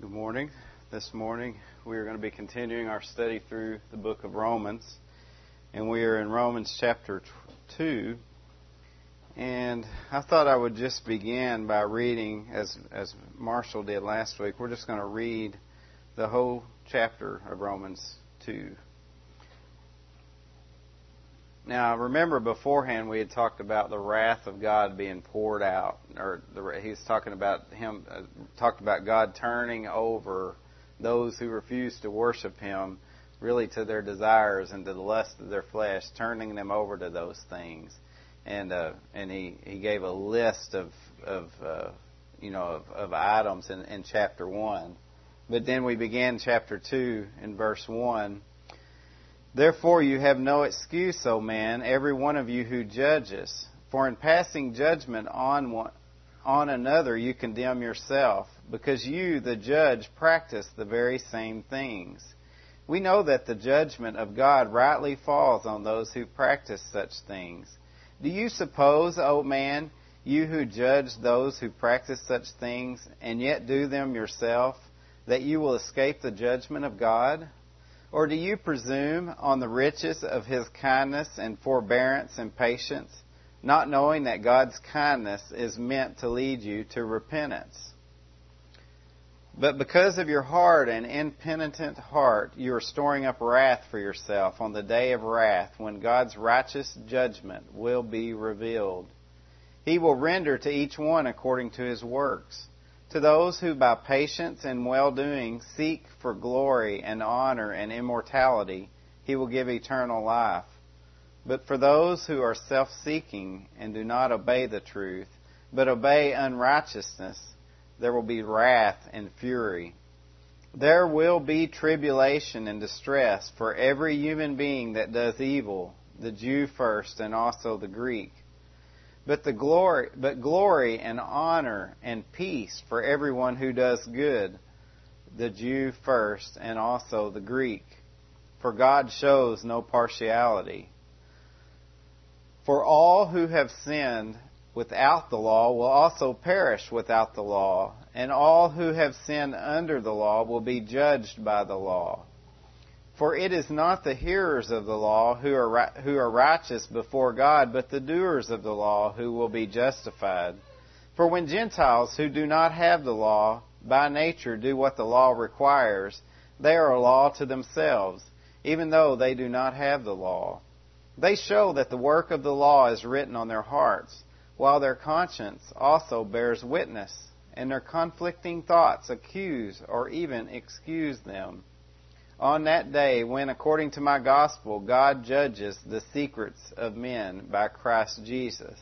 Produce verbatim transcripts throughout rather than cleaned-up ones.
Good morning. This morning we are going to be continuing our study through the book of Romans. And we are in Romans chapter two. And I thought I would just begin by reading, as, as Marshall did last week, we're just going to read the whole chapter of Romans two. Now, remember beforehand we had talked about the wrath of God being poured out, or the, he was talking about him, uh, talked about God turning over those who refuse to worship Him, really to their desires and to the lust of their flesh, turning them over to those things, and uh, and he, he gave a list of of uh, you know of, of items in, in chapter one, but then we began chapter two in verse one. Therefore you have no excuse, O man, every one of you who judges. For in passing judgment on one, on another you condemn yourself, because you, the judge, practice the very same things. We know that the judgment of God rightly falls on those who practice such things. Do you suppose, O man, you who judge those who practice such things, and yet do them yourself, that you will escape the judgment of God? Or do you presume on the riches of His kindness and forbearance and patience, not knowing that God's kindness is meant to lead you to repentance? But because of your hard and impenitent heart, you are storing up wrath for yourself on the day of wrath, when God's righteous judgment will be revealed. He will render to each one according to his works. To those who by patience and well-doing seek for glory and honor and immortality, He will give eternal life. But for those who are self-seeking and do not obey the truth, but obey unrighteousness, there will be wrath and fury. There will be tribulation and distress for every human being that does evil, the Jew first and also the Greek. But the glory, but glory and honor and peace for everyone who does good, the Jew first and also the Greek. For God shows no partiality. For all who have sinned without the law will also perish without the law, and all who have sinned under the law will be judged by the law. For it is not the hearers of the law who are who are righteous before God, but the doers of the law who will be justified. For when Gentiles who do not have the law by nature do what the law requires, they are a law to themselves, even though they do not have the law. They show that the work of the law is written on their hearts, while their conscience also bears witness, and their conflicting thoughts accuse or even excuse them. On that day, when, according to my gospel, God judges the secrets of men by Christ Jesus.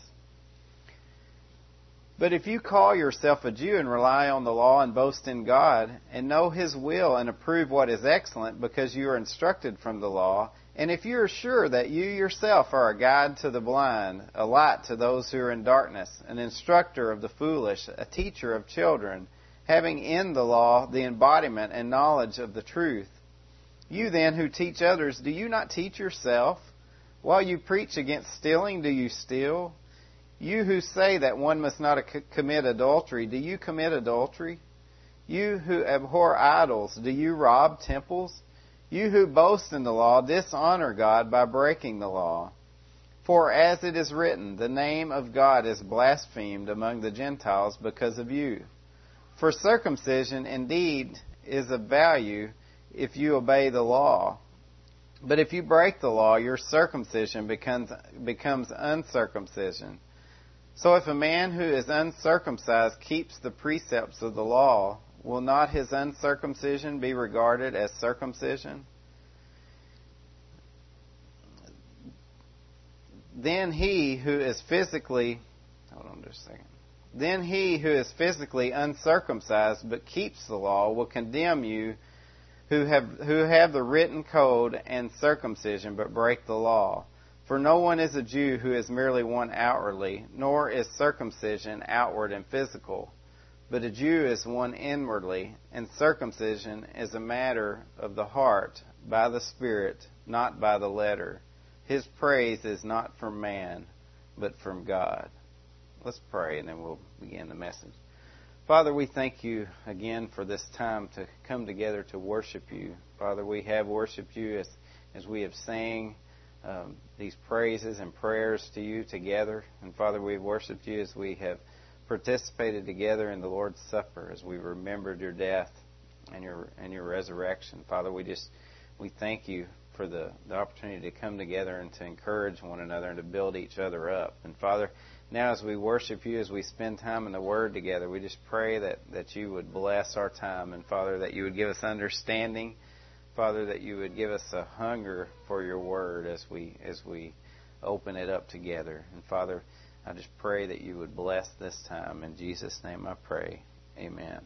But if you call yourself a Jew and rely on the law and boast in God, and know His will and approve what is excellent because you are instructed from the law, and if you are sure that you yourself are a guide to the blind, a light to those who are in darkness, an instructor of the foolish, a teacher of children, having in the law the embodiment and knowledge of the truth, you then who teach others, do you not teach yourself? While you preach against stealing, do you steal? You who say that one must not commit adultery, do you commit adultery? You who abhor idols, do you rob temples? You who boast in the law, dishonor God by breaking the law. For as it is written, the name of God is blasphemed among the Gentiles because of you. For circumcision indeed is of value if you obey the law. But if you break the law, your circumcision becomes becomes uncircumcision. So if a man who is uncircumcised keeps the precepts of the law, will not his uncircumcision be regarded as circumcision? Then he who is physically hold on just a second. Then he who is physically uncircumcised but keeps the law will condemn you who have who have the written code and circumcision but break the law. For no one is a Jew who is merely one outwardly, nor is circumcision outward and physical. But a Jew is one inwardly, and circumcision is a matter of the heart, by the Spirit, not by the letter. His praise is not from man, but from God. Let's pray, and then we'll begin the message. Father, we thank you again for this time to come together to worship you. Father, we have worshiped you as, as we have sang um, these praises and prayers to you together. And Father, we have worshiped you as we have participated together in the Lord's Supper, as we remembered your death and your and your resurrection. Father, we just we thank you for the, the opportunity to come together and to encourage one another and to build each other up. And Father, now as we worship you, as we spend time in the Word together, we just pray that, that you would bless our time. And Father, that you would give us understanding. Father, that you would give us a hunger for your Word as we as we open it up together. And Father, I just pray that you would bless this time. In Jesus' name I pray. Amen.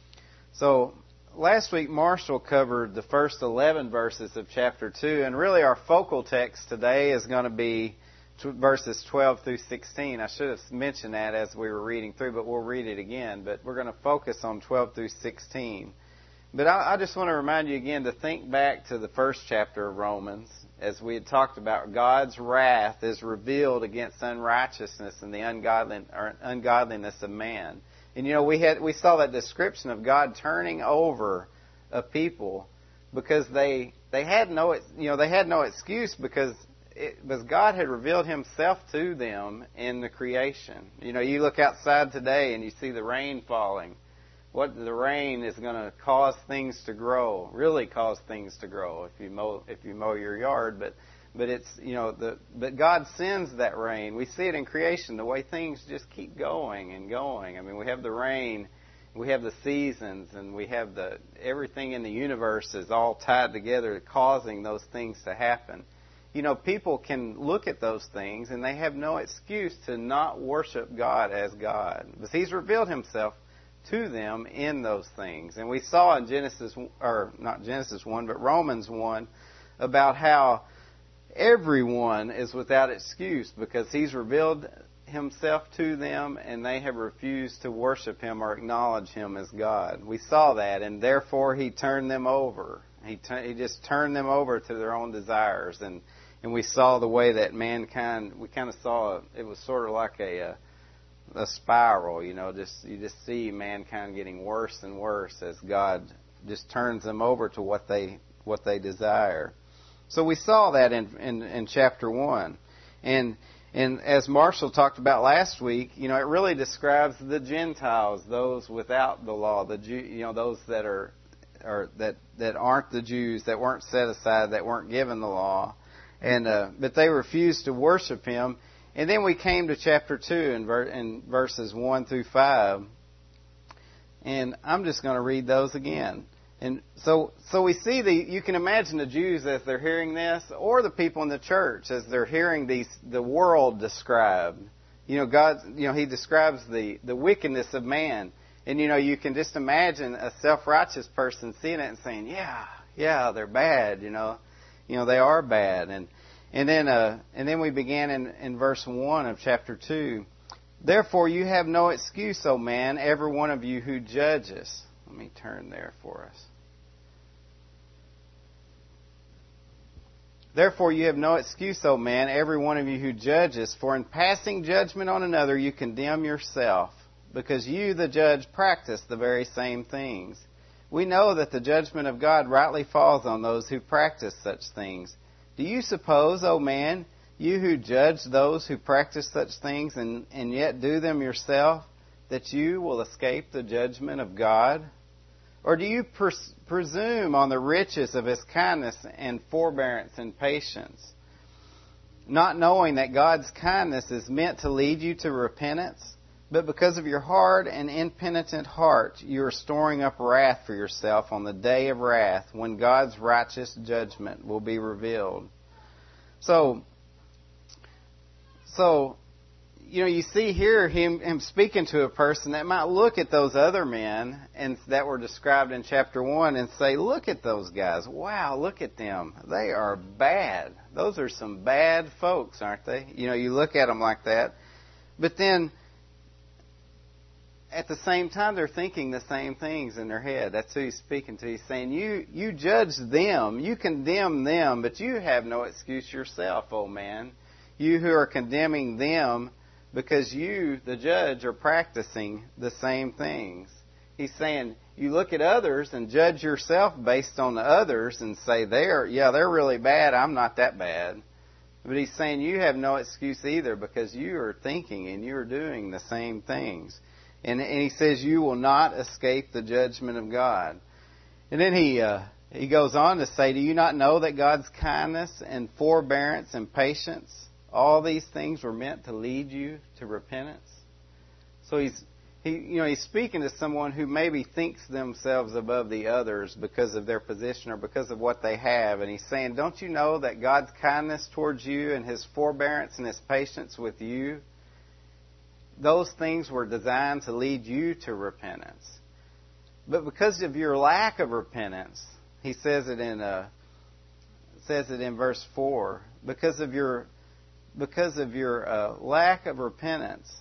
So, last week Marshall covered the first eleven verses of chapter two, and really our focal text today is going to be verses twelve through sixteen. I should have mentioned that as we were reading through, but we'll read it again. But we're going to focus on twelve through sixteen. But I, I just want to remind you again to think back to the first chapter of Romans, as we had talked about. God's wrath is revealed against unrighteousness and the ungodly, or ungodliness of man. And you know, we had we saw that description of God turning over a people because they they had no you know they had no excuse because it, because God had revealed Himself to them in the creation. You know, you look outside today and you see the rain falling. What the rain is going to cause things to grow, really cause things to grow if you mow if you mow your yard. But but it's you know the but God sends that rain. We see it in creation, the way things just keep going and going. I mean, we have the rain, we have the seasons, and we have the everything in the universe is all tied together, causing those things to happen. You know, people can look at those things and they have no excuse to not worship God as God, because He's revealed Himself to them in those things. And we saw in Genesis, or not Genesis one, but Romans one, about how everyone is without excuse because He's revealed Himself to them and they have refused to worship Him or acknowledge Him as God. We saw that, and therefore He turned them over. He t- He just turned them over to their own desires. And, and we saw the way that mankind, we kind of saw, it was sort of like a... a a spiral, you know, just you just see mankind getting worse and worse as God just turns them over to what they what they desire. So we saw that in in, in chapter one, and and as Marshall talked about last week, you know, it really describes the Gentiles, those without the law, the Jew, you know, those that are or that that aren't the Jews, that weren't set aside, that weren't given the law, and uh, but they refused to worship Him. And then we came to chapter two in, ver- in verses one through five. And I'm just going to read those again. And so so we see the, you can imagine the Jews as they're hearing this, or the people in the church as they're hearing these, the world described. You know, God, you know, He describes the, the wickedness of man. And, you know, you can just imagine a self-righteous person seeing it and saying, yeah, yeah, they're bad, you know. You know, they are bad. And And then, uh, and then we began in, in verse one of chapter two. Therefore, you have no excuse, O man, every one of you who judges. Let me turn there for us. Therefore, you have no excuse, O man, every one of you who judges. For in passing judgment on another, you condemn yourself, because you, the judge, practice the very same things. We know that the judgment of God rightly falls on those who practice such things. Do you suppose, O man, you who judge those who practice such things and, and yet do them yourself, that you will escape the judgment of God? Or do you pres- presume on the riches of His kindness and forbearance and patience, not knowing that God's kindness is meant to lead you to repentance? But because of your hard and impenitent heart, you are storing up wrath for yourself on the day of wrath, when God's righteous judgment will be revealed. So, so, you know, you see here him, him speaking to a person that might look at those other men and that were described in chapter one and say, look at those guys. Wow, look at them. They are bad. Those are some bad folks, aren't they? You know, you look at them like that. But then, at the same time, they're thinking the same things in their head. That's who He's speaking to. He's saying, you you judge them, you condemn them, but you have no excuse yourself, oh man. You who are condemning them, because you, the judge, are practicing the same things. he's saying you look at others and judge yourself based on the others and say, they're, yeah, they're really bad, I'm not that bad. But he's saying you have no excuse either because you are thinking and you are doing the same things. And, and he says you will not escape the judgment of God. And then he uh, he goes on to say, do you not know that God's kindness and forbearance and patience, all these things were meant to lead you to repentance? So he's he you know he's speaking to someone who maybe thinks themselves above the others because of their position or because of what they have, and he's saying, don't you know that God's kindness towards you and His forbearance and His patience with you, those things were designed to lead you to repentance. But because of your lack of repentance, he says it in uh, says it in verse four. Because of your because of your uh, lack of repentance.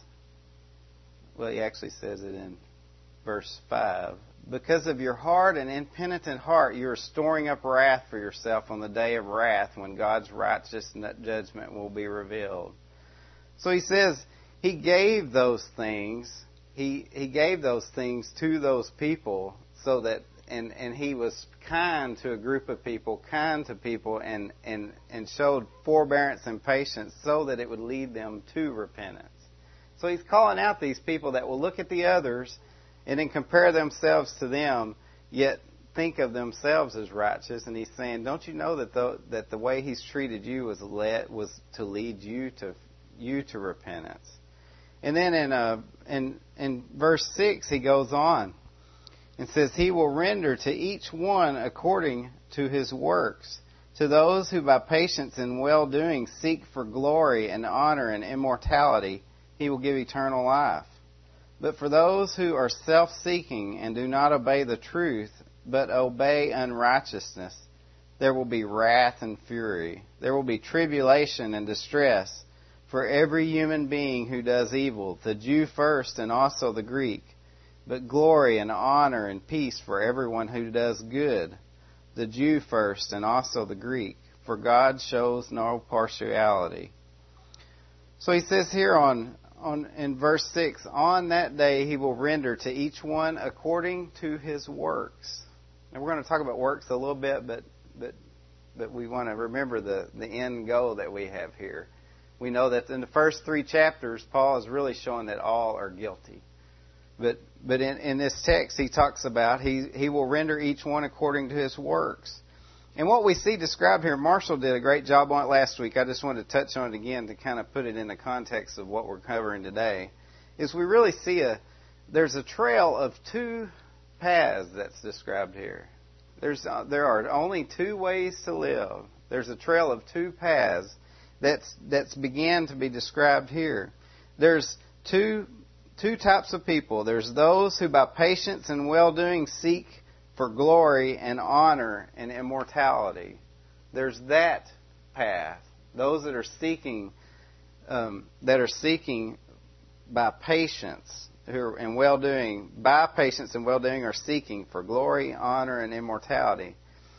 Well, he actually says it in verse five. Because of your hard and impenitent heart, you are storing up wrath for yourself on the day of wrath when God's righteous judgment will be revealed. So he says he gave those things. He he gave those things to those people so that and, and he was kind to a group of people, kind to people, and, and, and showed forbearance and patience so that it would lead them to repentance. So he's calling out these people that will look at the others and then compare themselves to them, yet think of themselves as righteous. And he's saying, don't you know that the, that the way he's treated you was led, was to lead you to you to repentance? And then in uh, in in verse six he goes on and says, he will render to each one according to his works. To those who by patience and well-doing seek for glory and honor and immortality, he will give eternal life. But for those who are self-seeking and do not obey the truth, but obey unrighteousness, there will be wrath and fury. There will be tribulation and distress for every human being who does evil, the Jew first and also the Greek, but glory and honor and peace for everyone who does good, the Jew first and also the Greek, for God shows no partiality. So he says here on, on in verse six, on that day he will render to each one according to his works. And we're going to talk about works a little bit, but but but we want to remember the, the end goal that we have here. We know that in the first three chapters, Paul is really showing that all are guilty. But but in, in this text, he talks about he, he will render each one according to his works. And what we see described here, Marshall did a great job on it last week. I just wanted to touch on it again to kind of put it in the context of what we're covering today, is we really see a, there's a trail of two paths that's described here. There's uh, there are only two ways to live. There's a trail of two paths that's that's began to be described here. There's two two types of people. There's those who by patience and well-doing seek for glory and honor and immortality. There's that path. Those that are seeking um, that are seeking by patience who are, and well-doing, by patience and well-doing are seeking for glory, honor, and immortality.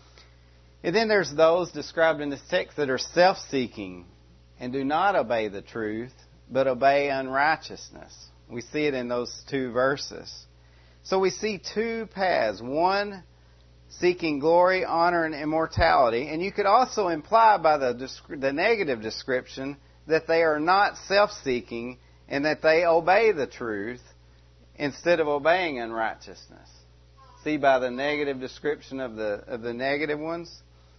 And then there's those described in this text that are self-seeking and do not obey the truth, but obey unrighteousness. We see it in those two verses. So we see two paths. One, seeking glory, honor, and immortality. And you could also imply by the, the negative description that they are not self-seeking and that they obey the truth instead of obeying unrighteousness. See by the negative description of the of the negative ones?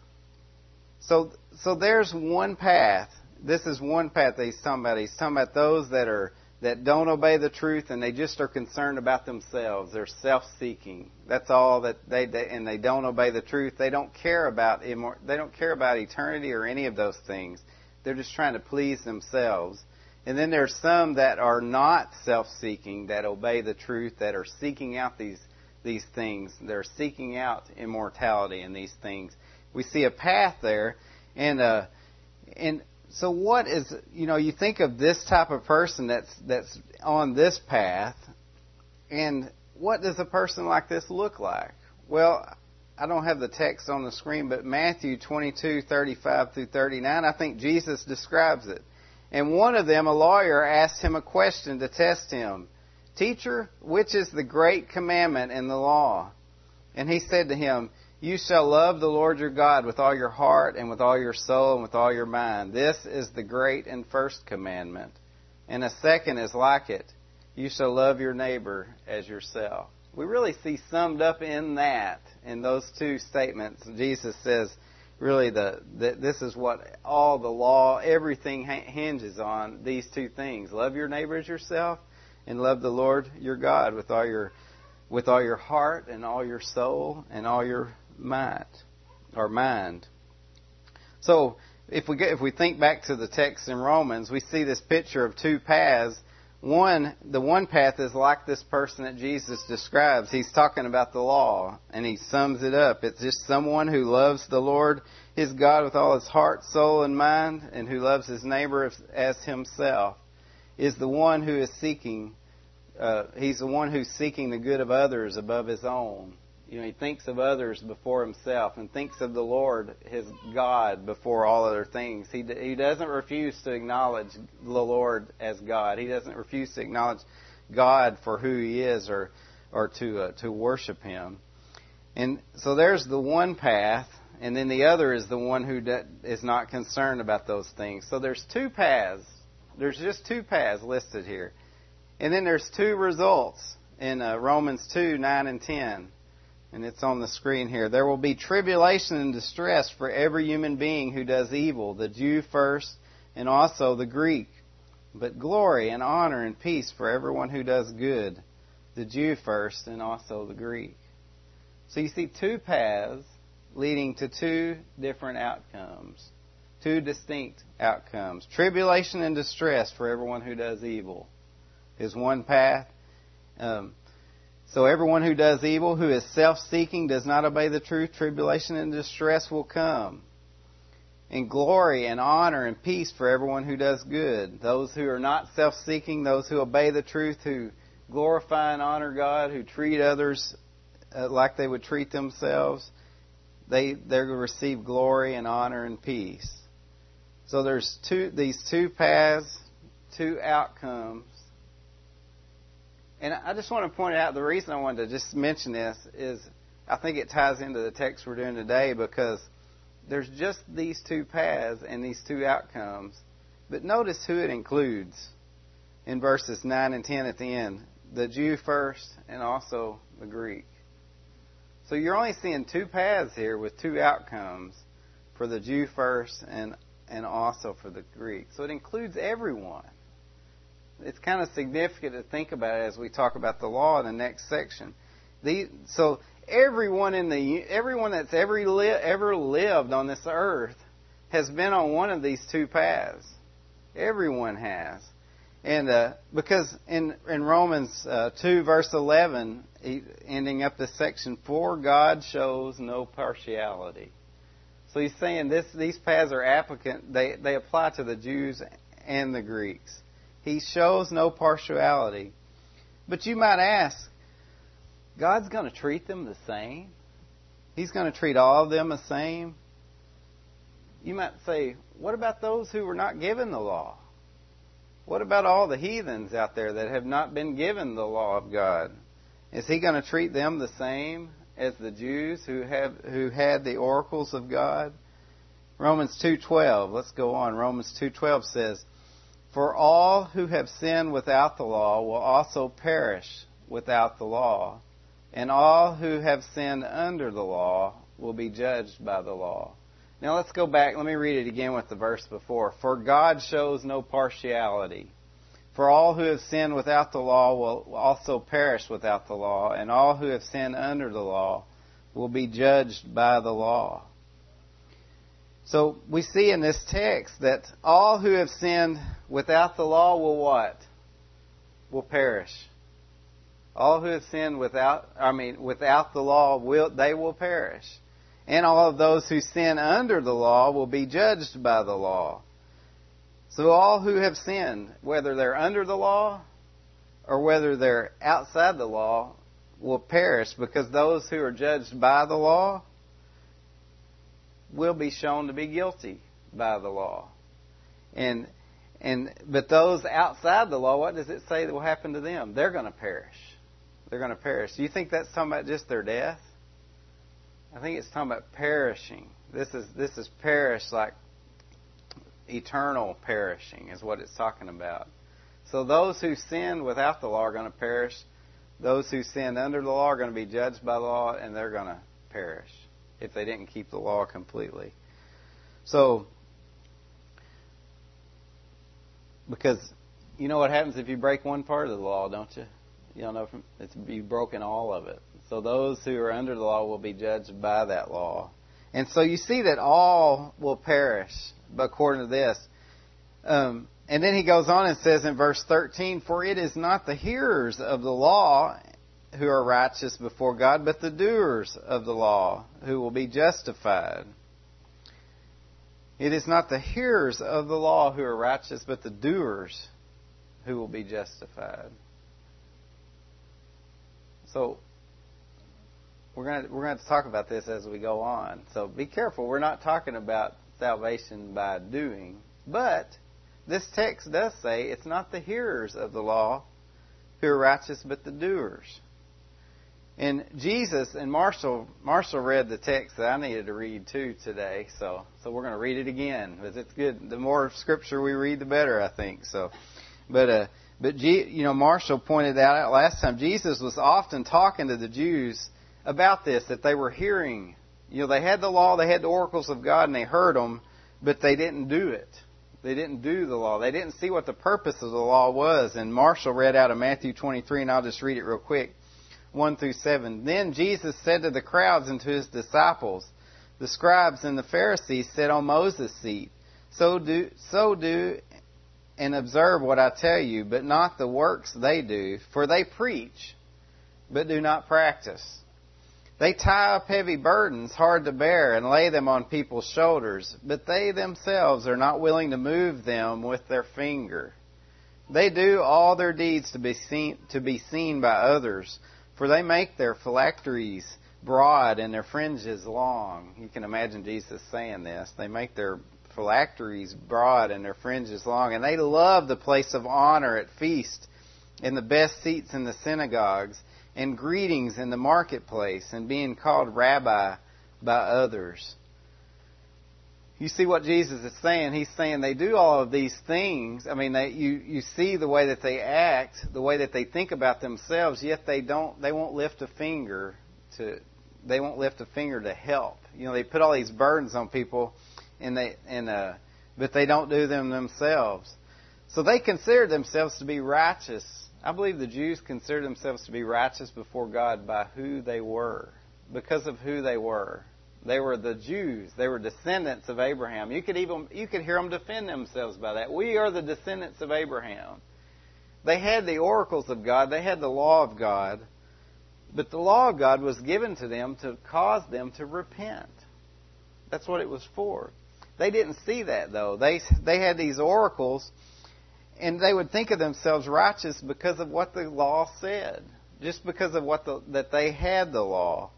So, so there's one path. This is one path that he's talking about. He's talking about those that are that don't obey the truth and they just are concerned about themselves. They're self-seeking. That's all that they, they and they don't obey the truth. They don't care about immor- they don't care about eternity or any of those things. They're just trying to please themselves. And then there's some that are not self-seeking, that obey the truth, that are seeking out these these things. They're seeking out immortality in these things. We see a path there, and uh, and so what is, you know, you think of this type of person that's that's on this path, and what does a person like this look like? Well, I don't have the text on the screen, but Matthew twenty-two, thirty-five through thirty-nine, I think Jesus describes it. And one of them, a lawyer, asked him a question to test him. Teacher, which is the great commandment in the law? And he said to him, You shall love the Lord your God with all your heart and with all your soul and with all your mind. This is the great and first commandment. And a second is like it. You shall love your neighbor as yourself. We really see summed up in that, in those two statements. Jesus says, really, the, the this is what all the law, everything hinges on, these two things. Love your neighbor as yourself, and love the Lord your God with all your with all your heart and all your soul and all your might or mind. So if we get, if we think back to the text in Romans, we see this picture of two paths. One, the one path is like this person that Jesus describes. He's talking about the law, and he sums it up. It's just someone who loves the Lord, his God, with all his heart, soul, and mind, and who loves his neighbor as himself, is the one who is seeking, uh, he's the one who's seeking the good of others above his own. You know, he thinks of others before himself and thinks of the Lord, his God, before all other things. He he doesn't refuse to acknowledge the Lord as God. He doesn't refuse to acknowledge God for who he is or or to uh, to worship him. And so there's the one path, and then the other is the one who is not concerned about those things. So there's two paths. There's just two paths listed here. And then there's two results in uh, Romans two, nine and ten. And it's on the screen here. There will be tribulation and distress for every human being who does evil, the Jew first and also the Greek. But glory and honor and peace for everyone who does good, the Jew first and also the Greek. So you see two paths leading to two different outcomes, two distinct outcomes. Tribulation and distress for everyone who does evil is one path. Um, So everyone who does evil, who is self-seeking, does not obey the truth, tribulation and distress will come. And glory and honor and peace for everyone who does good. Those who are not self-seeking, those who obey the truth, who glorify and honor God, who treat others uh, like they would treat themselves, they, they're going to receive glory and honor and peace. So there's two these two paths, two outcomes. And I just want to point out, the reason I wanted to just mention this is I think it ties into the text we're doing today, because there's just these two paths and these two outcomes. But notice who it includes in verses nine and ten at the end. The Jew first and also the Greek. So you're only seeing two paths here with two outcomes for the Jew first and, and also for the Greek. So it includes everyone. It's kind of significant to think about it as we talk about the law in the next section. The, so everyone in the everyone that's ever li, ever lived on this earth has been on one of these two paths. Everyone has, and uh, because in in Romans uh, two verse eleven, ending up this section, for God shows no partiality. So he's saying this these paths are applicant. They they apply to the Jews and the Greeks. He shows no partiality. But you might ask, God's going to treat them the same? He's going to treat all of them the same? You might say, what about those who were not given the law? What about all the heathens out there that have not been given the law of God? Is He going to treat them the same as the Jews who have who had the oracles of God? Romans two twelve, let's go on. Romans two twelve says, for all who have sinned without the law will also perish without the law, and all who have sinned under the law will be judged by the law. Now let's go back. Let me read it again with the verse before. For God shows no partiality. For all who have sinned without the law will also perish without the law, and all who have sinned under the law will be judged by the law. So we see in this text that all who have sinned without the law will what? Will perish. All who have sinned without, I mean, without the law, will they will perish. And all of those who sin under the law will be judged by the law. So all who have sinned, whether they're under the law or whether they're outside the law, will perish, because those who are judged by the law will be shown to be guilty by the law. And And but those outside the law, what does it say that will happen to them? They're going to perish. They're going to perish. Do you think that's talking about just their death? I think it's talking about perishing. This is this is perish like eternal perishing is what it's talking about. So those who sinned without the law are going to perish. Those who sinned under the law are going to be judged by the law, and they're going to perish if they didn't keep the law completely. So, because you know what happens if you break one part of the law, don't you? You don't know if it's you've broken all of it. So those who are under the law will be judged by that law. And so you see that all will perish according to this. Um, and then he goes on and says in verse thirteen, "For it is not the hearers of the law who are righteous before God, but the doers of the law who will be justified." It is not the hearers of the law who are righteous, but the doers who will be justified. So we're going to, we're going to talk about this as we go on. So be careful. We're not talking about salvation by doing. But this text does say it's not the hearers of the law who are righteous, but the doers. And Jesus and Marshall Marshall read the text that I needed to read too today. So so we're going to read it again because it's good. The more Scripture we read, the better, I think. So, but uh, but G, you know, Marshall pointed out last time Jesus was often talking to the Jews about this, that they were hearing. You know, they had the law, they had the oracles of God, and they heard them, but they didn't do it. They didn't do the law. They didn't see what the purpose of the law was. And Marshall read out of Matthew twenty-three, and I'll just read it real quick, one through seven. "Then Jesus said to the crowds and to his disciples, 'The scribes and the Pharisees sit on Moses' seat. So do, so do and observe what I tell you, but not the works they do, for they preach, but do not practice. They tie up heavy burdens hard to bear and lay them on people's shoulders, but they themselves are not willing to move them with their finger. They do all their deeds to be seen, to be seen by others, for they make their phylacteries broad and their fringes long.'" You can imagine Jesus saying this. They make their phylacteries broad and their fringes long. "And they love the place of honor at feast and the best seats in the synagogues and greetings in the marketplace and being called rabbi by others." You see what Jesus is saying? He's saying they do all of these things. I mean, they, you, you see the way that they act, the way that they think about themselves, yet they don't, they won't lift a finger to, they won't lift a finger to help. You know, they put all these burdens on people, and they, and uh, but they don't do them themselves. So they consider themselves to be righteous. I believe the Jews considered themselves to be righteous before God by who they were, because of who they were. They were the Jews. They were descendants of Abraham. You could even you could hear them defend themselves by that. We are the descendants of Abraham. They had the oracles of God. They had the law of God. But the law of God was given to them to cause them to repent. That's what it was for. They didn't see that, though. They they had these oracles, and they would think of themselves righteous because of what the law said, just because of what the, that they had the law.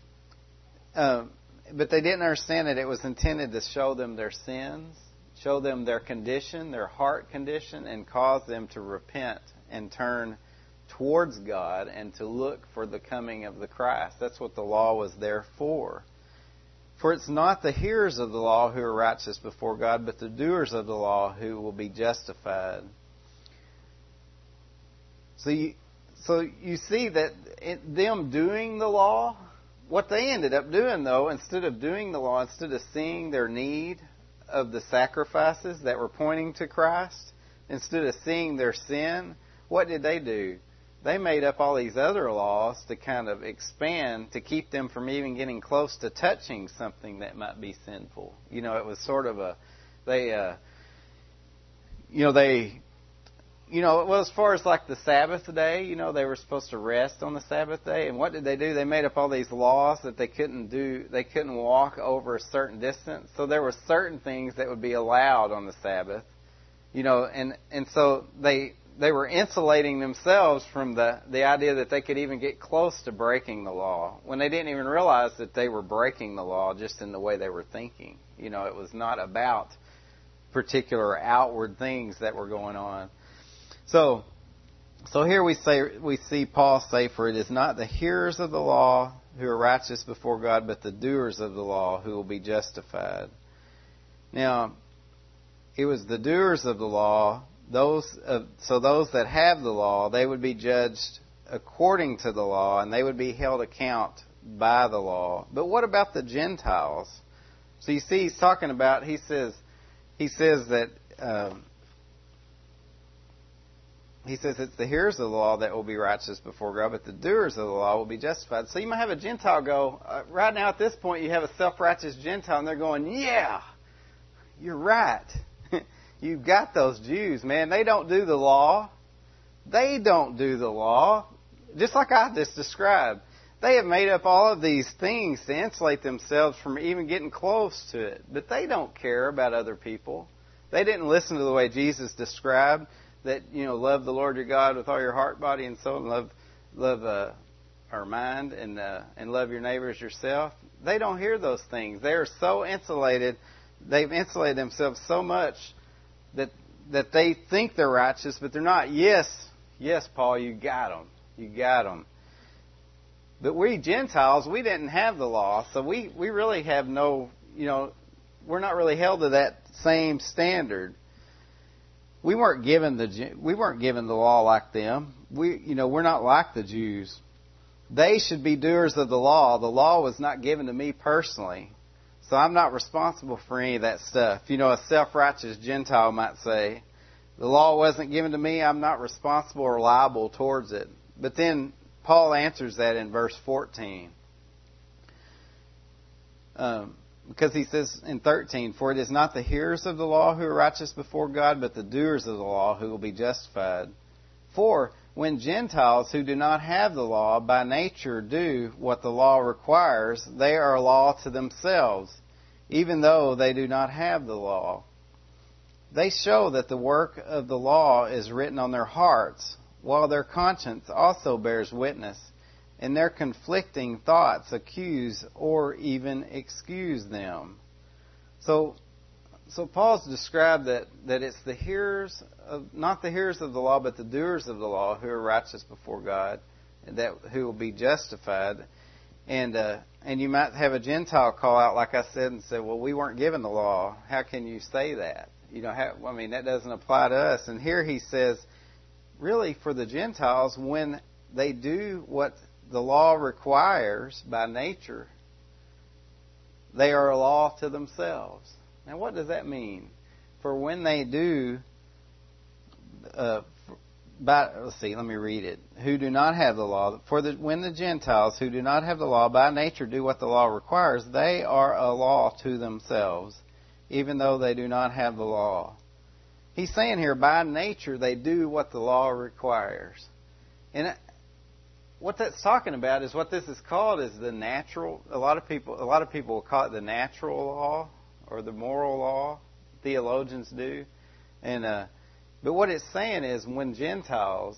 Um, but they didn't understand that it was intended to show them their sins, show them their condition, their heart condition, and cause them to repent and turn towards God and to look for the coming of the Christ. That's what the law was there for. For it's not the hearers of the law who are righteous before God, but the doers of the law who will be justified. So you, so you see that it, them doing the law, what they ended up doing, though, instead of doing the law, instead of seeing their need of the sacrifices that were pointing to Christ, instead of seeing their sin, what did they do? They made up all these other laws to kind of expand, to keep them from even getting close to touching something that might be sinful. You know, it was sort of a, they, uh, you know, they, you know, well, as far as like the Sabbath day, you know, they were supposed to rest on the Sabbath day. And what did they do? They made up all these laws that they couldn't do, they couldn't walk over a certain distance. So there were certain things that would be allowed on the Sabbath, you know, and, and so they, they were insulating themselves from the, the idea that they could even get close to breaking the law when they didn't even realize that they were breaking the law just in the way they were thinking. You know, it was not about particular outward things that were going on. So, so here we say we see Paul say, "For it is not the hearers of the law who are righteous before God, but the doers of the law who will be justified." Now, it was the doers of the law, those uh, so those that have the law, they would be judged according to the law, and they would be held account by the law. But what about the Gentiles? So you see, he's talking about. He says, he says that. Um, He says it's the hearers of the law that will be righteous before God, but the doers of the law will be justified. So you might have a Gentile go, uh, right now at this point you have a self-righteous Gentile, and they're going, yeah, you're right. You've got those Jews, man. They don't do the law. They don't do the law. Just like I just described. They have made up all of these things to insulate themselves from even getting close to it. But they don't care about other people. They didn't listen to the way Jesus described that, you know, love the Lord your God with all your heart, body, and soul, and love, love uh, our mind, and uh, and love your neighbor as yourself. They don't hear those things. They are so insulated. They've insulated themselves so much that that they think they're righteous, but they're not. Yes, yes, Paul, you got them. You got them. But we Gentiles, we didn't have the law, so we, we really have no, you know, we're not really held to that same standard. We weren't given the we weren't given the law like them. We you know we're not like the Jews. They should be doers of the law. The law was not given to me personally, so I'm not responsible for any of that stuff. You know, a self-righteous Gentile might say, the law wasn't given to me. I'm not responsible or liable towards it. But then Paul answers that in verse fourteen. Um, Because he says in thirteen, "For it is not the hearers of the law who are righteous before God, but the doers of the law who will be justified. For when Gentiles who do not have the law by nature do what the law requires, they are a law to themselves, even though they do not have the law. They show that the work of the law is written on their hearts, while their conscience also bears witness, and their conflicting thoughts accuse or even excuse them." So, so Paul's described that, that it's the hearers of, not the hearers of the law, but the doers of the law who are righteous before God, and that who will be justified. And uh, and you might have a Gentile call out, like I said, and say, "Well, we weren't given the law. How can you say that? You know, how, I mean, that doesn't apply to us." And here he says, really, for the Gentiles, when they do what the law requires by nature, they are a law to themselves. Now, what does that mean? For when they do, uh, by, let's see, let me read it. Who do not have the law, for the, when the Gentiles who do not have the law by nature do what the law requires, they are a law to themselves, even though they do not have the law. He's saying here, by nature, they do what the law requires. And what that's talking about is what this is called is the natural. A lot of people, a lot of people will call it the natural law or the moral law. Theologians do, and uh, but what it's saying is when Gentiles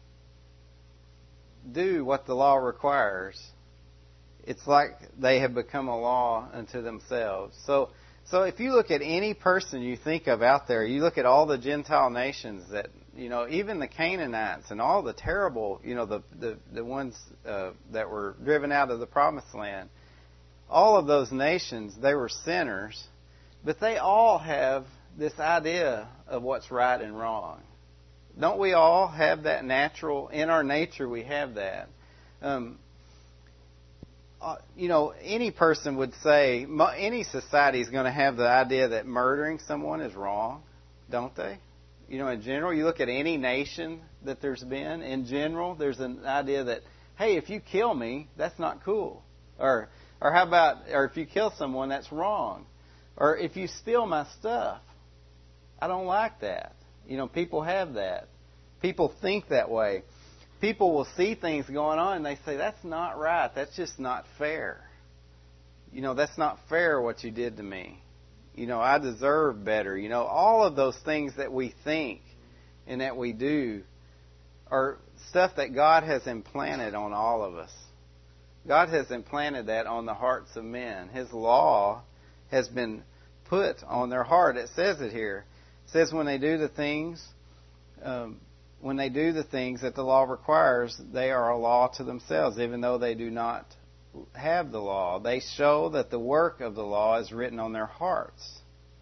do what the law requires, it's like they have become a law unto themselves. So, so if you look at any person you think of out there, you look at all the Gentile nations that. You know, even the Canaanites and all the terrible, you know, the the, the ones uh, that were driven out of the Promised Land, all of those nations, they were sinners, but they all have this idea of what's right and wrong. Don't we all have that natural, in our nature we have that. Um, uh, you know, any person would say, any society is going to have the idea that murdering someone is wrong, don't they? You know, in general, you look at any nation that there's been, in general, there's an idea that, hey, if you kill me, that's not cool. Or or how about, or if you kill someone, that's wrong. Or if you steal my stuff, I don't like that. You know, people have that. People think that way. People will see things going on and they say, that's not right. That's just not fair. You know, that's not fair what you did to me. You know, I deserve better. You know, all of those things that we think and that we do are stuff that God has implanted on all of us. God has implanted that on the hearts of men. His law has been put on their heart. It says it here. It says when they do the things, um, when they do the things that the law requires, they are a law to themselves, even though they do not have the law. They show that the work of the law is written on their hearts.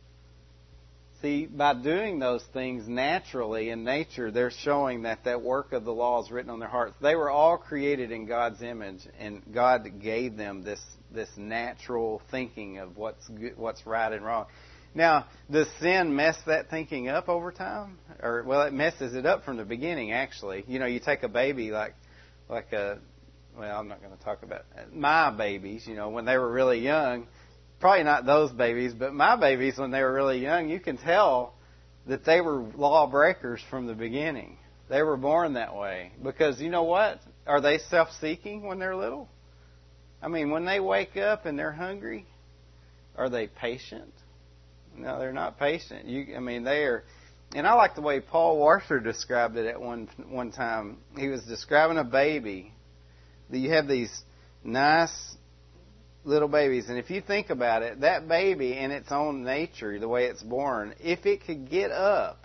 See, by doing those things naturally in nature, they're showing that that work of the law is written on their hearts. They were all created in God's image, and God gave them this this natural thinking of what's good, what's right and wrong. Now, does sin mess that thinking up over time? Or, well, it messes it up from the beginning, actually. You know, you take a baby like, like a, well, I'm not going to talk about my babies, you know, when they were really young. Probably not those babies, but my babies, when they were really young, you can tell that they were lawbreakers from the beginning. They were born that way. Because, you know what? Are they self-seeking when they're little? I mean, when they wake up and they're hungry, are they patient? No, they're not patient. You, I mean, they are. And I like the way Paul Washer described it at one one time. He was describing a baby. You have these nice little babies, and if you think about it, that baby in its own nature, the way it's born, if it could get up,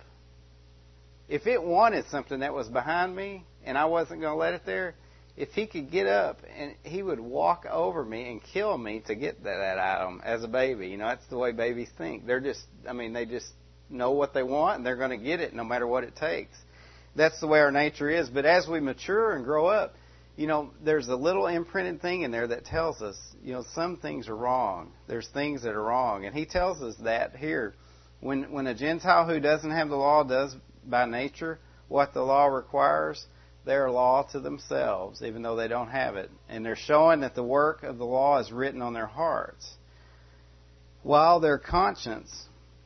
if it wanted something that was behind me and I wasn't going to let it there, if he could get up and he would walk over me and kill me to get that, that item as a baby. You know, that's the way babies think. They're just, I mean, they just know what they want and they're going to get it no matter what it takes. That's the way our nature is. But as we mature and grow up, you know, there's a little imprinted thing in there that tells us, you know, some things are wrong. There's things that are wrong. And he tells us that here. When when a Gentile who doesn't have the law does by nature what the law requires, they're a law to themselves, even though they don't have it. And they're showing that the work of the law is written on their hearts. While their conscience,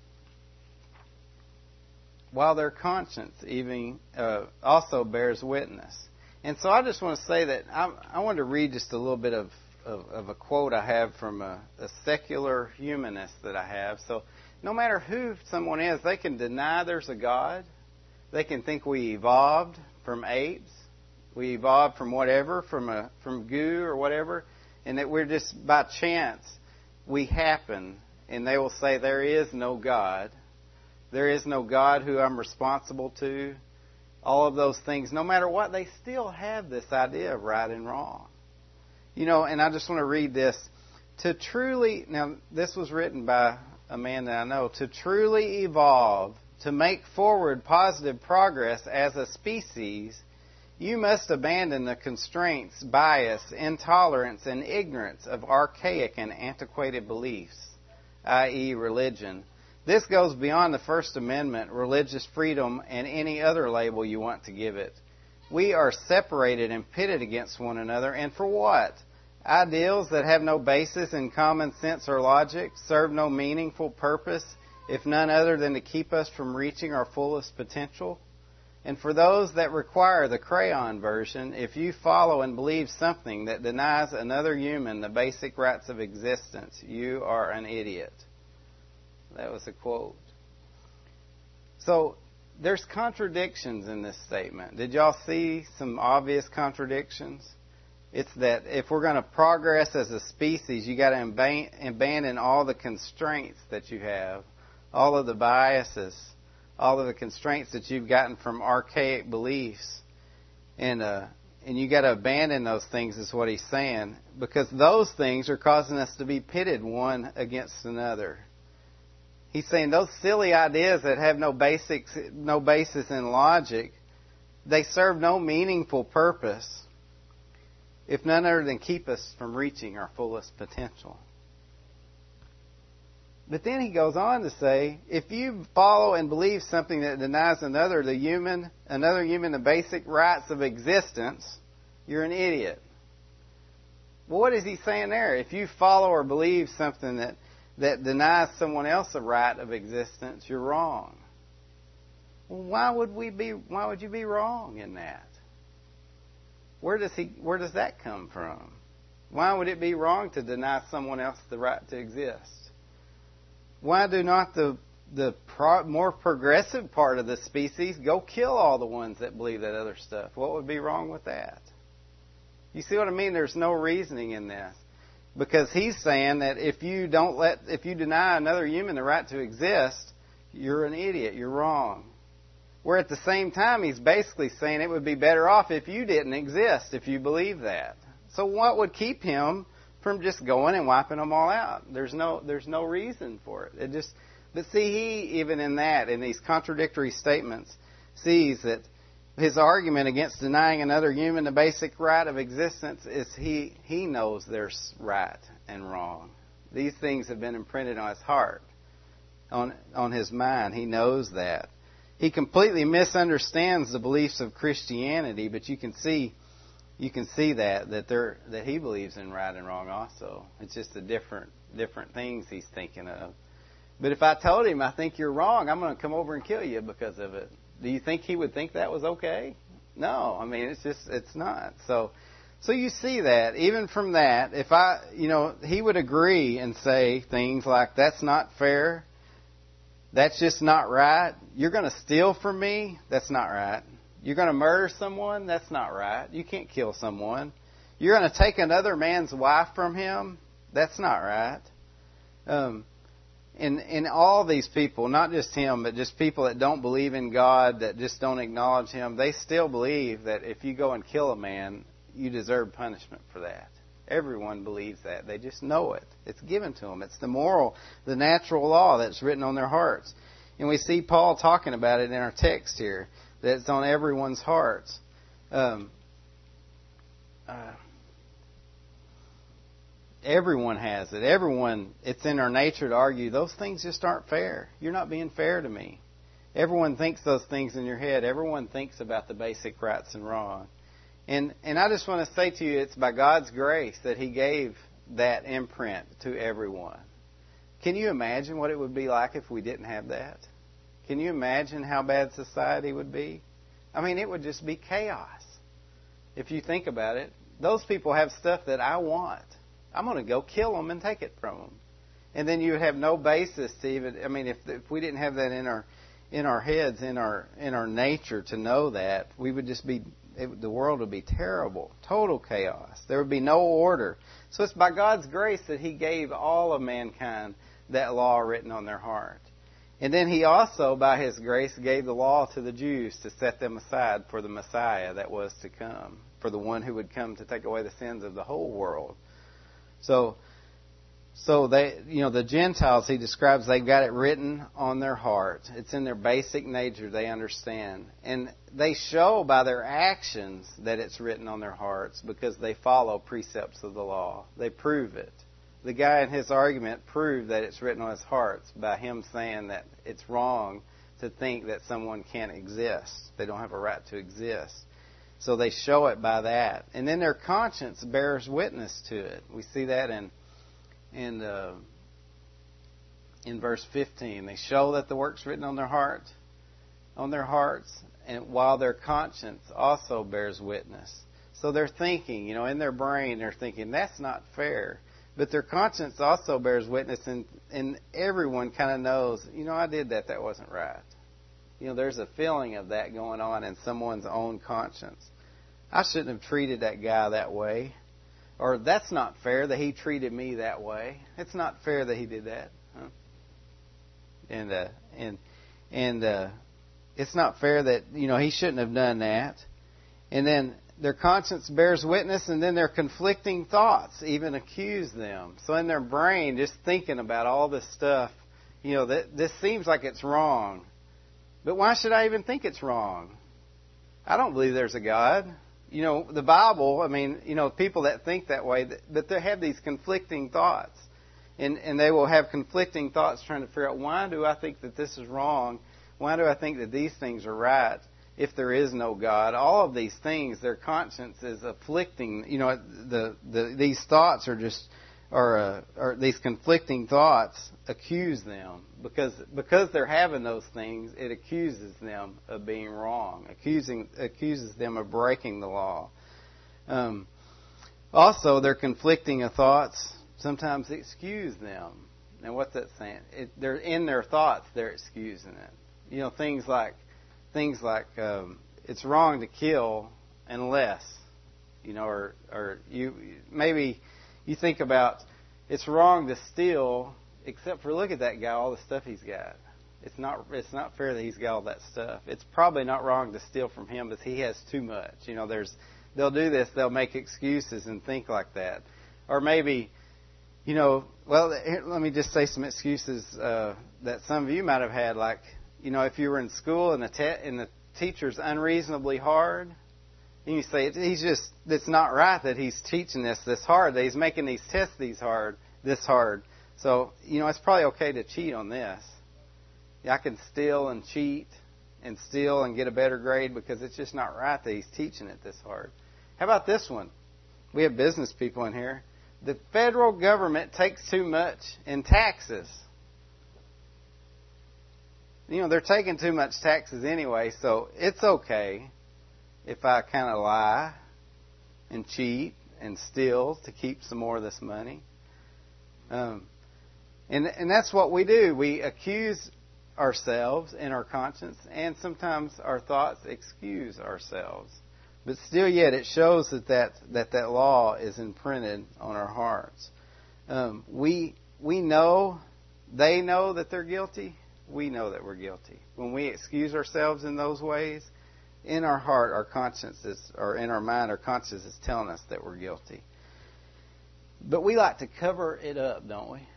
while their conscience even uh, also bears witness. And so I just want to say that I, I want to read just a little bit of, of, of a quote I have from a, a secular humanist that I have. So no matter who someone is, they can deny there's a God. They can think we evolved from apes. We evolved from whatever, from a from goo or whatever, and that we're just by chance we happen. And they will say there is no God. There is no God who I'm responsible to. All of those things, no matter what, they still have this idea of right and wrong. You know, and I just want to read this. To truly, now this was written by a man that I know, to truly evolve, to make forward positive progress as a species, you must abandon the constraints, bias, intolerance, and ignorance of archaic and antiquated beliefs, that is religion. This goes beyond the First Amendment, religious freedom, and any other label you want to give it. We are separated and pitted against one another, and for what? Ideals that have no basis in common sense or logic, serve no meaningful purpose, if none other than to keep us from reaching our fullest potential. And for those that require the crayon version, if you follow and believe something that denies another human the basic rights of existence, you are an idiot. That was a quote. So, there's contradictions in this statement. Did y'all see some obvious contradictions? It's that if we're going to progress as a species, you got to abandon all the constraints that you have, all of the biases, all of the constraints that you've gotten from archaic beliefs, and uh, and you got to abandon those things, is what he's saying, because those things are causing us to be pitted one against another. He's saying those silly ideas that have no basics, no basis in logic, they serve no meaningful purpose, if none other than keep us from reaching our fullest potential. But then he goes on to say, if you follow and believe something that denies another the human, another human the basic rights of existence, you're an idiot. Well, what is he saying there? If you follow or believe something that that denies someone else a right of existence, you're wrong. Well, why would we be? Why would you be wrong in that? Where does he? Where does that come from? Why would it be wrong to deny someone else the right to exist? Why do not the the pro, more progressive part of the species go kill all the ones that believe that other stuff? What would be wrong with that? You see what I mean? There's no reasoning in this. because he's saying that if you don't let, if you deny another human the right to exist, you're an idiot, you're wrong. Where at the same time, he's basically saying it would be better off if you didn't exist, if you believe that. So what would keep him from just going and wiping them all out? There's no, there's no reason for it. It just, but see, he, even in that, in these contradictory statements, sees that his argument against denying another human the basic right of existence is he, he knows there's right and wrong. These things have been imprinted on his heart, on, on his mind. He knows that. He completely misunderstands the beliefs of Christianity, but you can see, you can see that that there that he believes in right and wrong also. It's just the different different things he's thinking of. But if I told him I think you're wrong, I'm going to come over and kill you because of it. Do you think he would think that was okay? No, I mean it's just it's not. So, so you see that even from that, if I, you know, he would agree and say things like that's not fair. That's just not right. You're going to steal from me? That's not right. You're going to murder someone? That's not right. You can't kill someone. You're going to take another man's wife from him? That's not right. Um, and, and all these people, not just him, but just people that don't believe in God, that just don't acknowledge Him, they still believe that if you go and kill a man, you deserve punishment for that. Everyone believes that. They just know it. It's given to them. It's the moral, the natural law that's written on their hearts. And we see Paul talking about it in our text here, that it's on everyone's hearts. Um, uh, everyone has it. Everyone, it's in our nature to argue, those things just aren't fair. You're not being fair to me. Everyone thinks those things in your head. Everyone thinks about the basic rights and wrong. And and I just want to say to you, it's by God's grace that He gave that imprint to everyone. Can you imagine what it would be like if we didn't have that? Can you imagine how bad society would be? I mean, it would just be chaos. If you think about it, those people have stuff that I want. I'm going to go kill them and take it from them. And then you would have no basis to even, I mean, if if we didn't have that in our in our heads, in our in our nature to know that, we would just be It, the world would be terrible, total chaos. There would be no order. So it's by God's grace that He gave all of mankind that law written on their heart. And then He also, by His grace, gave the law to the Jews to set them aside for the Messiah that was to come, for the one who would come to take away the sins of the whole world. So, so they, you know, the Gentiles, He describes, they've got it written on their heart. It's in their basic nature. They understand. And they show by their actions that it's written on their hearts because they follow precepts of the law. They prove it. The guy in his argument proved that it's written on his hearts by him saying that it's wrong to think that someone can't exist. They don't have a right to exist. So they show it by that. And then their conscience bears witness to it. We see that in in uh, in verse fifteen. They show that the work's written on their heart, on their hearts, and while their conscience also bears witness. So they're thinking, you know, in their brain, they're thinking, that's not fair. But their conscience also bears witness, and, and everyone kind of knows, you know, I did that, that wasn't right. You know, there's a feeling of that going on in someone's own conscience. I shouldn't have treated that guy that way. Or that's not fair that he treated me that way. It's not fair that he did that. Huh? And, uh, and, and, uh, it's not fair that, you know, he shouldn't have done that. And then their conscience bears witness, and then their conflicting thoughts even accuse them. So in their brain, just thinking about all this stuff, you know, that this seems like it's wrong. But why should I even think it's wrong? I don't believe there's a God. You know, the Bible, I mean, you know, people that think that way, that they have these conflicting thoughts. And, and they will have conflicting thoughts trying to figure out, why do I think that this is wrong? Why do I think that these things are right if there is no God? All of these things, their conscience is afflicting. You know, the, the these thoughts are just, or uh, or these conflicting thoughts accuse them because because they're having those things. It accuses them of being wrong, accusing accuses them of breaking the law. Um, also, their conflicting thoughts sometimes excuse them. Now, what's that saying? It, they're in their thoughts. They're excusing it. You know, things like things like um, it's wrong to kill unless, you know, or or you maybe, You think about, it's wrong to steal, except for look at that guy, all the stuff he's got. It's not it's not fair that he's got all that stuff. It's probably not wrong to steal from him, but he has too much. You know, there's they'll do this, they'll make excuses and think like that. Or maybe, you know, well, here, let me just say some excuses uh, that some of you might have had, like, you know, if you were in school and the te- and the teacher's unreasonably hard, and you say, he's just, it's not right that he's teaching this this hard, that he's making these tests these hard, this hard. So, you know, it's probably okay to cheat on this. I can steal and cheat and steal and get a better grade because it's just not right that he's teaching it this hard. How about this one? We have business people in here. The federal government takes too much in taxes. You know, they're taking too much taxes anyway, so it's okay if I kind of lie and cheat and steal to keep some more of this money. Um, and and that's what we do. We accuse ourselves in our conscience, and sometimes our thoughts excuse ourselves. But still yet, it shows that that, that, that law is imprinted on our hearts. Um, we we know, they know that they're guilty. We know that we're guilty. When we excuse ourselves in those ways, in our heart, our conscience is, or in our mind, our conscience is telling us that we're guilty. But we like to cover it up, don't we?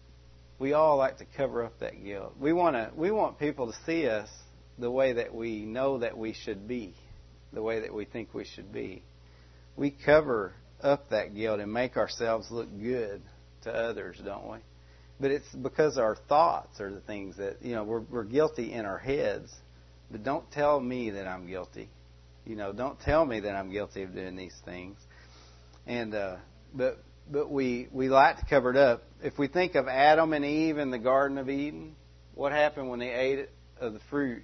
We all like to cover up that guilt. We want to. We want people to see us the way that we know that we should be, the way that we think we should be. We cover up that guilt and make ourselves look good to others, don't we? But it's because our thoughts are the things that, you know, we're, we're guilty in our heads. But don't tell me that I'm guilty. You know, don't tell me that I'm guilty of doing these things. And uh, but but we we like to cover it up. If we think of Adam and Eve in the Garden of Eden, what happened when they ate of the fruit?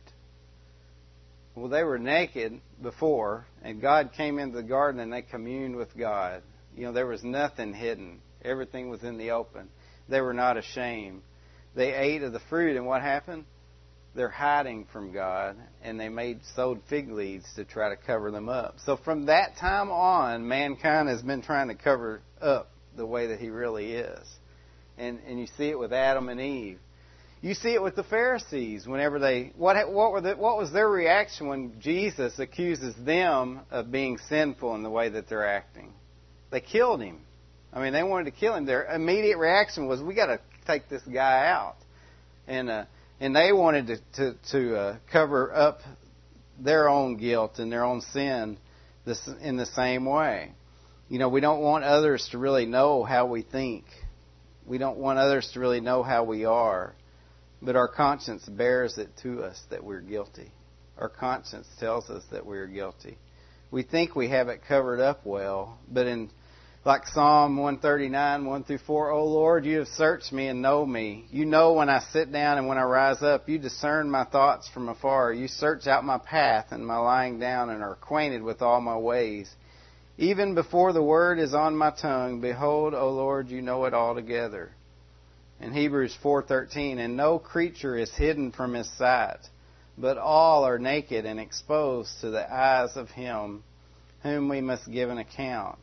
Well, they were naked before, and God came into the garden and they communed with God. You know, there was nothing hidden. Everything was in the open. They were not ashamed. They ate of the fruit, and what happened? They're hiding from God, and they made sewed fig leaves to try to cover them up. So from that time on, mankind has been trying to cover up the way that he really is. And and you see it with Adam and Eve. You see it with the Pharisees. Whenever they what what were the, what was their reaction when Jesus accuses them of being sinful in the way that they're acting? They killed him. I mean, they wanted to kill him. Their immediate reaction was, "We got to take this guy out," and uh, and they wanted to to, to uh, cover up their own guilt and their own sin this in the same way. You know, we don't want others to really know how we think. We don't want others to really know how we are. But our conscience bears it to us that we're guilty. Our conscience tells us that we're guilty. We think we have it covered up well, but in like Psalm one thirty-nine, one through four, "O Lord, you have searched me and know me. You know when I sit down and when I rise up. You discern my thoughts from afar. You search out my path and my lying down and are acquainted with all my ways. Even before the word is on my tongue, behold, O Lord, you know it altogether." In Hebrews four thirteen, "And no creature is hidden from his sight, but all are naked and exposed to the eyes of him whom we must give an account."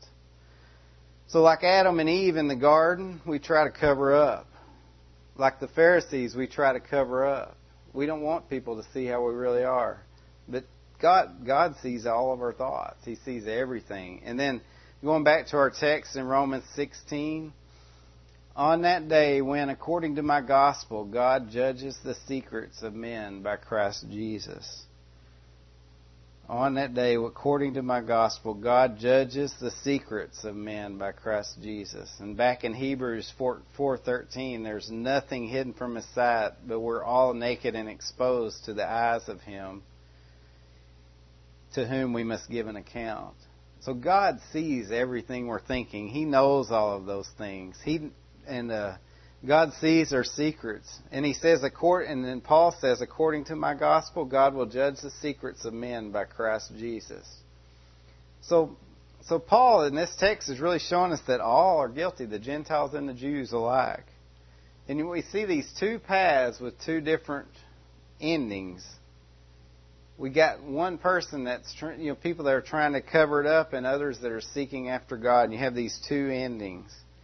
So like Adam and Eve in the garden, we try to cover up. Like the Pharisees, we try to cover up. We don't want people to see how we really are. But God, God sees all of our thoughts. He sees everything. And then going back to our text in Romans sixteen, "On that day when, according to my gospel, God judges the secrets of men by Christ Jesus." On that day, according to my gospel, God judges the secrets of men by Christ Jesus. And back in Hebrews four thirteen, there's nothing hidden from his sight, but we're all naked and exposed to the eyes of him to whom we must give an account. So God sees everything we're thinking. He knows all of those things. He and uh, God sees our secrets. And he says, and then Paul says, according to my gospel, God will judge the secrets of men by Christ Jesus. So, so Paul in this text is really showing us that all are guilty, the Gentiles and the Jews alike. And we see these two paths with two different endings. We got one person that's, you know, people that are trying to cover it up and others that are seeking after God. And you have these two endings.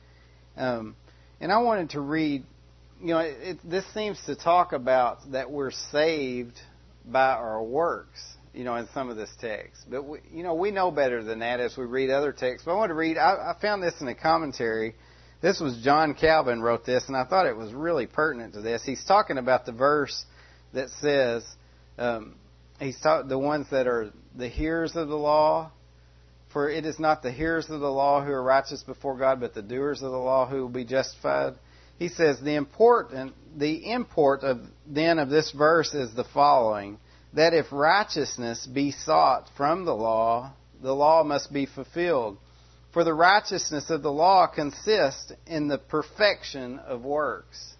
Um, and I wanted to read, you know, it, it, this seems to talk about that we're saved by our works, you know, in some of this text. But, we, you know, we know better than that as we read other texts. But I want to read, I, I found this in a commentary. This was John Calvin wrote this, and I thought it was really pertinent to this. He's talking about the verse that says, um, he's talking the ones that are the hearers of the law. For it is not the hearers of the law who are righteous before God, but the doers of the law who will be justified. He says the important, the import of then of this verse is the following: that if righteousness be sought from the law, the law must be fulfilled. For the righteousness of the law consists in the perfection of works.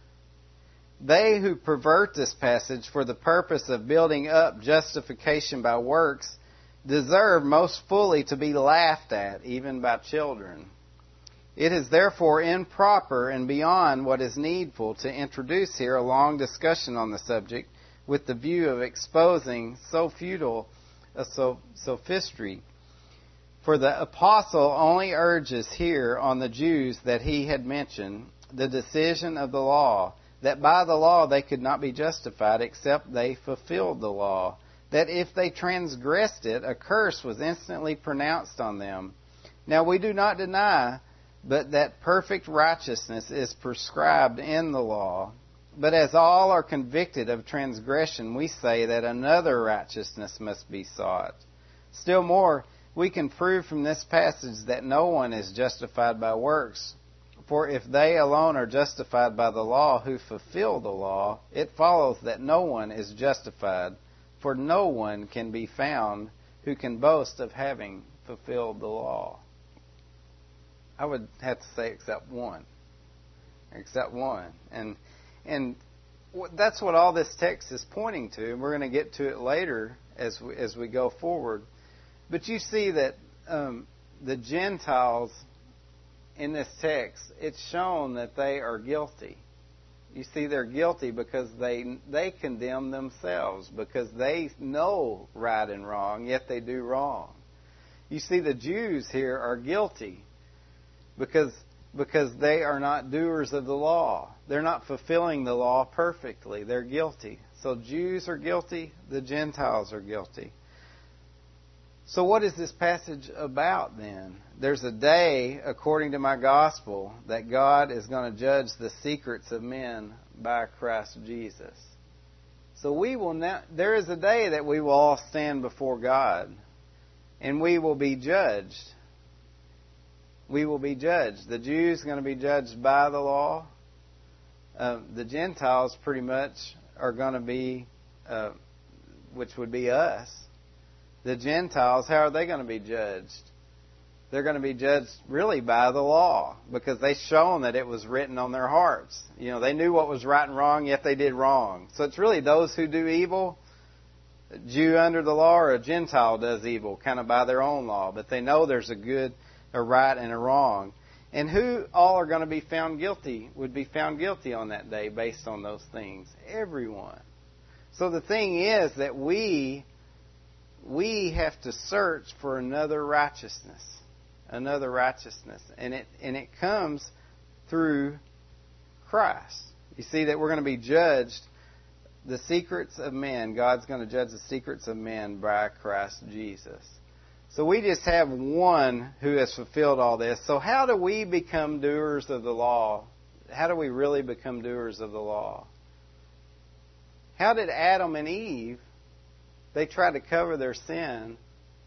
They who pervert this passage for the purpose of building up justification by works deserve most fully to be laughed at, even by children. It is therefore improper and beyond what is needful to introduce here a long discussion on the subject with the view of exposing so futile a sophistry. For the apostle only urges here on the Jews that he had mentioned the decision of the law, that by the law they could not be justified except they fulfilled the law, that if they transgressed it, a curse was instantly pronounced on them. Now we do not deny, but that perfect righteousness is prescribed in the law. But as all are convicted of transgression, we say that another righteousness must be sought. Still more, we can prove from this passage that no one is justified by works. For if they alone are justified by the law who fulfill the law, it follows that no one is justified. For no one can be found who can boast of having fulfilled the law. I would have to say except one. Except one. And and that's what all this text is pointing to. And we're going to get to it later as we, as we go forward. But you see that um, the Gentiles in this text, it's shown that they are guilty. You see, they're guilty because they they condemn themselves, because they know right and wrong, yet they do wrong. You see, the Jews here are guilty because because they are not doers of the law. They're not fulfilling the law perfectly. They're guilty. So Jews are guilty, the Gentiles are guilty. So what is this passage about then? There's a day, according to my gospel, that God is going to judge the secrets of men by Christ Jesus. So we will now, there is a day that we will all stand before God, and we will be judged. We will be judged. The Jews are going to be judged by the law. Uh, the Gentiles pretty much are going to be, uh, which would be us. The Gentiles, how are they going to be judged? They're going to be judged really by the law, because they've shown that it was written on their hearts. You know, they knew what was right and wrong, yet they did wrong. So it's really those who do evil, a Jew under the law or a Gentile does evil, kind of by their own law. But they know there's a good, a right, and a wrong. And who all are going to be found guilty would be found guilty on that day based on those things? Everyone. So the thing is that we... We have to search for another righteousness, another righteousness, and it and it comes through Christ. You see that we're going to be judged, the secrets of men. God's going to judge the secrets of men by Christ Jesus. So we just have one who has fulfilled all this. So how do we become doers of the law? How do we really become doers of the law? How did Adam and Eve? They tried to cover their sin.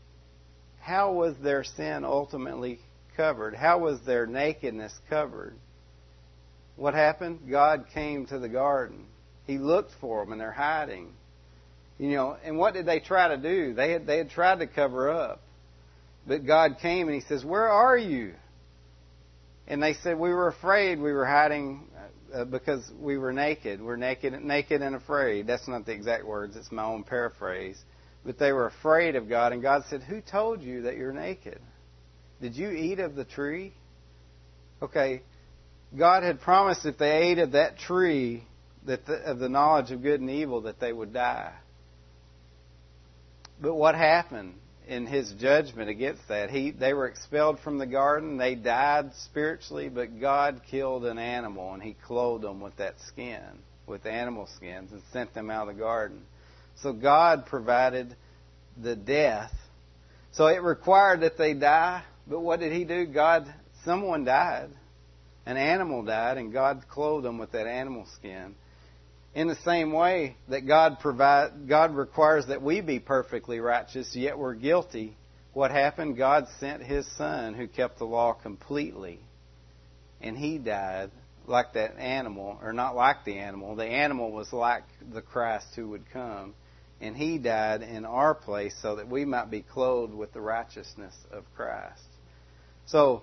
How was their sin ultimately covered? How was their nakedness covered? What happened? God came to the garden. He looked for them, and they're hiding. You know, and what did they try to do? They had they had tried to cover up, but God came and He says, "Where are you?" And they said, "We were afraid. We were hiding uh, because we were naked. We're naked, naked and afraid." That's not the exact words. It's my own paraphrase. But they were afraid of God. And God said, "Who told you that you're naked? Did you eat of the tree?" Okay, God had promised if they ate of that tree, that the, of the knowledge of good and evil, that they would die. But what happened? in His judgment against that. He, they were expelled from the garden. They died spiritually, but God killed an animal, and He clothed them with that skin, with animal skins, and sent them out of the garden. So God provided the death. So it required that they die, but what did He do? God, someone died. An animal died, and God clothed them with that animal skin. In the same way that God provide, God requires that we be perfectly righteous, yet we're guilty. What happened? God sent His Son, who kept the law completely, and He died like that animal, or not like the animal. The animal was like the Christ who would come, and He died in our place so that we might be clothed with the righteousness of Christ. So,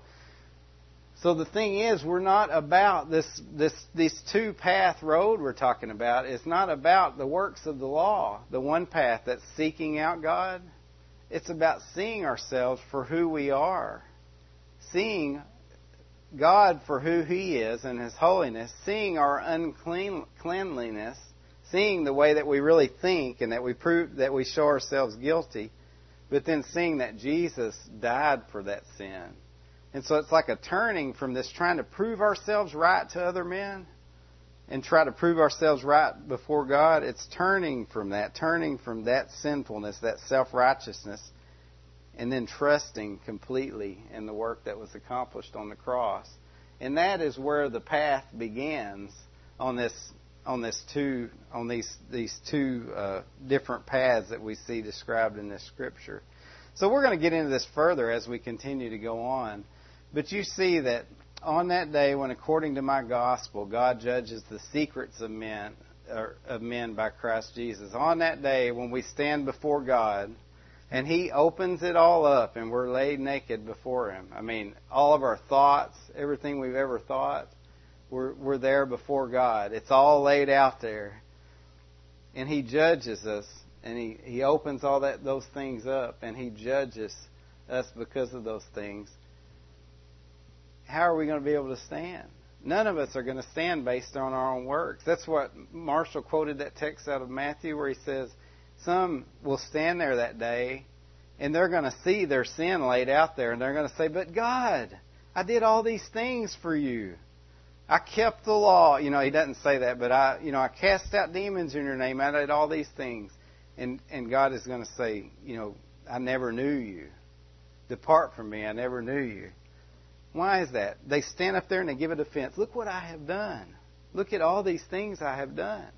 So the thing is, we're not about this, this, this two-path road we're talking about. It's not about the works of the law, the one path that's seeking out God. It's about seeing ourselves for who we are. Seeing God for who He is and His holiness. Seeing our uncleanliness. Seeing the way that we really think and that we prove that we show ourselves guilty. But then seeing that Jesus died for that sin. And so it's like a turning from this trying to prove ourselves right to other men and try to prove ourselves right before God. It's turning from that, turning from that sinfulness, that self-righteousness, and then trusting completely in the work that was accomplished on the cross. And that is where the path begins on this, on this two, on these these two uh, different paths that we see described in this scripture. So we're going to get into this further as we continue to go on. But you see that on that day when, according to my gospel, God judges the secrets of men, or of men by Christ Jesus. On that day when we stand before God and He opens it all up and we're laid naked before Him. I mean, all of our thoughts, everything we've ever thought, we're, we're there before God. It's all laid out there. And He judges us, and He, he opens all that those things up, and He judges us because of those things. How are we going to be able to stand? None of us are going to stand based on our own works. That's what Marshall quoted that text out of Matthew where he says, some will stand there that day and they're going to see their sin laid out there and they're going to say, but God, I did all these things for you. I kept the law. You know, he doesn't say that, but I, you know, I cast out demons in your name. I did all these things. And, and God is going to say, you know, I never knew you. Depart from me. I never knew you. Why is that? They stand up there and they give a defense. Look what I have done. Look at all these things I have done.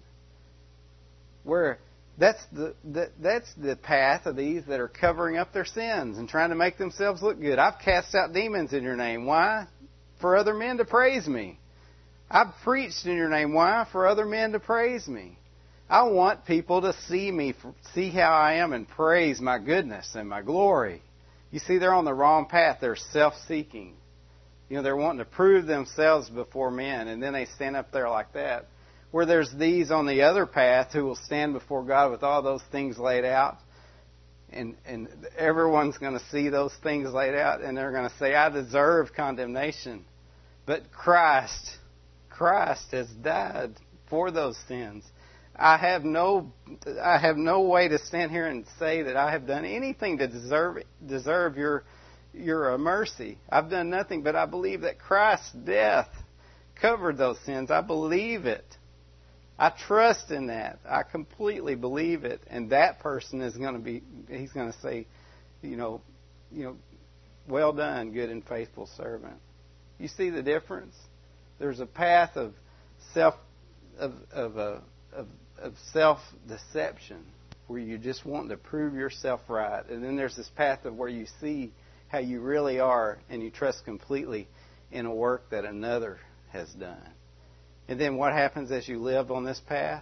Where that's the, the that's the path of these that are covering up their sins and trying to make themselves look good. I've cast out demons in your name. Why? For other men to praise me. I've preached in your name. Why? For other men to praise me. I want people to see me, see how I am and praise my goodness and my glory. You see, they're on the wrong path. They're self-seeking. You know, they're wanting to prove themselves before men, and then they stand up there like that. Where there's these on the other path who will stand before God with all those things laid out, and and everyone's going to see those things laid out, and they're going to say, I deserve condemnation. But Christ, Christ has died for those sins. I have no, I have no way to stand here and say that I have done anything to deserve deserve your your mercy. I've done nothing, but I believe that Christ's death covered those sins. I believe it. I trust in that. I completely believe it. And that person is going to be, he's going to say, you know, you know, well done, good and faithful servant. You see the difference? There's a path of self, of of a of, of self-deception where you just want to prove yourself right. And then there's this path of where you see how you really are, and you trust completely in a work that another has done. And then what happens as you live on this path?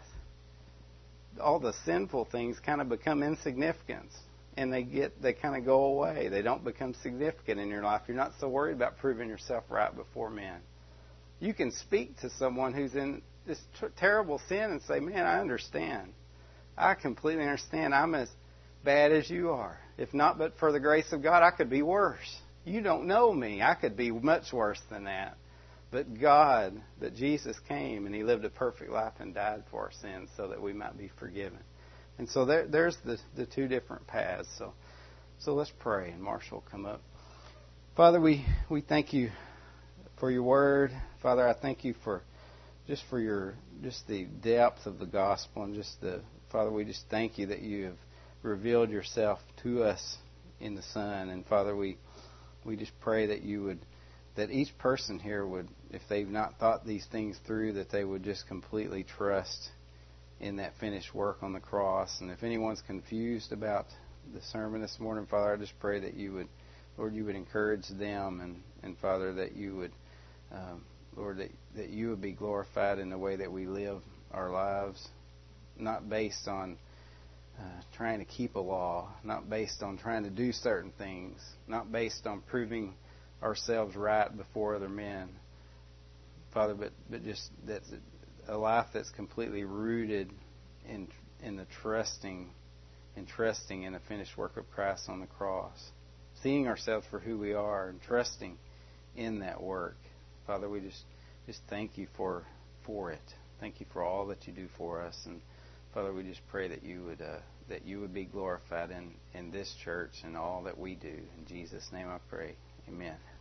All the sinful things kind of become insignificant, and they get they kind of go away. They don't become significant in your life. You're not so worried about proving yourself right before men. You can speak to someone who's in this t- terrible sin and say, man, I understand. I completely understand. I'm as bad as you are. If not but for the grace of God, I could be worse. You don't know me. I could be much worse than that. But God, that Jesus came and He lived a perfect life and died for our sins so that we might be forgiven. And so there, there's the, the two different paths. So So let's pray, and Marshall will come up. Father, we, we thank you for your word. Father, I thank you for just for your just the depth of the gospel, and just the Father, we just thank you that you have revealed yourself to us in the Son. And Father, we we just pray that you would that each person here would, if they've not thought these things through, that they would just completely trust in that finished work on the cross. And if anyone's confused about the sermon this morning, Father, I just pray that you would, Lord, you would encourage them, and, and Father, that you would, um, Lord, that, that you would be glorified in the way that we live our lives, not based on uh, trying to keep a law, not based on trying to do certain things, not based on proving ourselves right before other men, Father, but, but just that's a life that's completely rooted in in the trusting and trusting in the finished work of Christ on the cross, seeing ourselves for who we are and trusting in that work. Father, we just just thank you for for it. Thank you for all that you do for us, and Father, we just pray that you would uh, that you would be glorified in in this church and all that we do. In Jesus' name, I pray. Amen.